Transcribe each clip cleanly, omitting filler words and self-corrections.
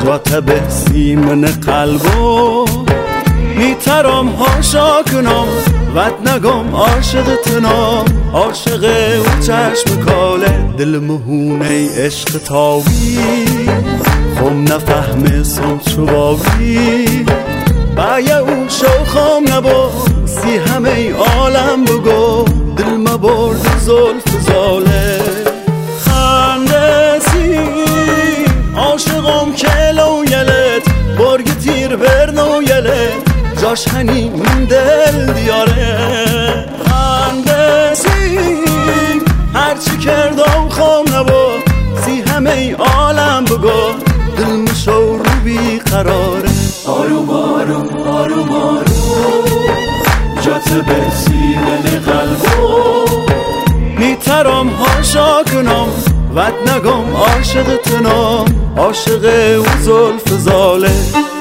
جات به سیمن قلبو میترم هاشا کنم وط نگم عاشقتنم عاشق او چشم کاله دل مهونه عشق تاوی خم نفهمه سم چوابی بایه اون شوخم نبا سی همه عالم بگو دل مبرد زلف زاله خنده سی عاشقم کلو یلت برگ تیر برنو یلت جاش هنی من دل دیاره خنده سی هرچی کردم خم نبا سی همه عالم بگو دل مشو رو بی قراره آروم آروم آروم آروم جات به سیمن قلبو میترم هاشا کنم وط نگم عاشقتنم عاشق او زلف زاله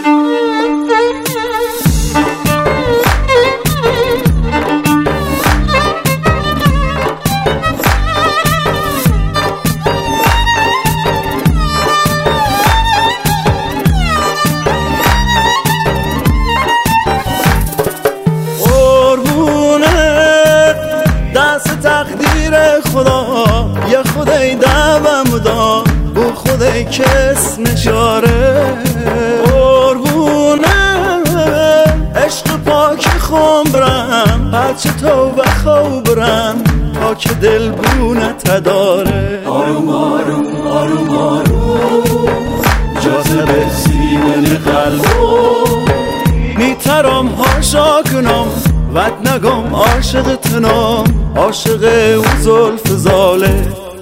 تقدیر خدا یه خدای دوام دا او خدای کس نشاره قربونه عشق پاک خون برم بچه تو و خوبرم تا که دل بونت داره آروم آروم آروم آروم جاذبه سیمن قلبو میترم هاشا کنم وط نگم عاشقتنم عاشق او زلف زاله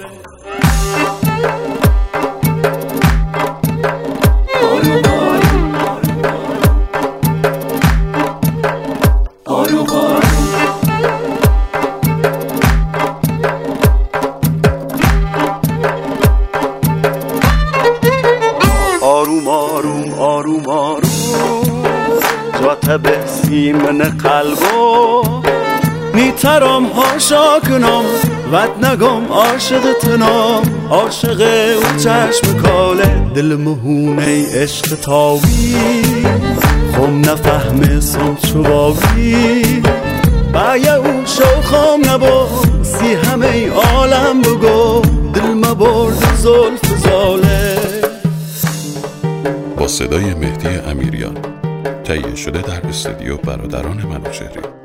آروم آروم آروم آروم جات به سیمن قلبو میترم هاشا کنم وط نگم عاشقتنم عاشق او چشم کاله دل مهونه عشق تاوی خم نفهمه سم چوابی بایه اون شوخم نبا سی همه عالم بگو دل مبرد زلف زاله. با صدای مهدی امیریان تهیه شده در استودیو برادران منوچهری.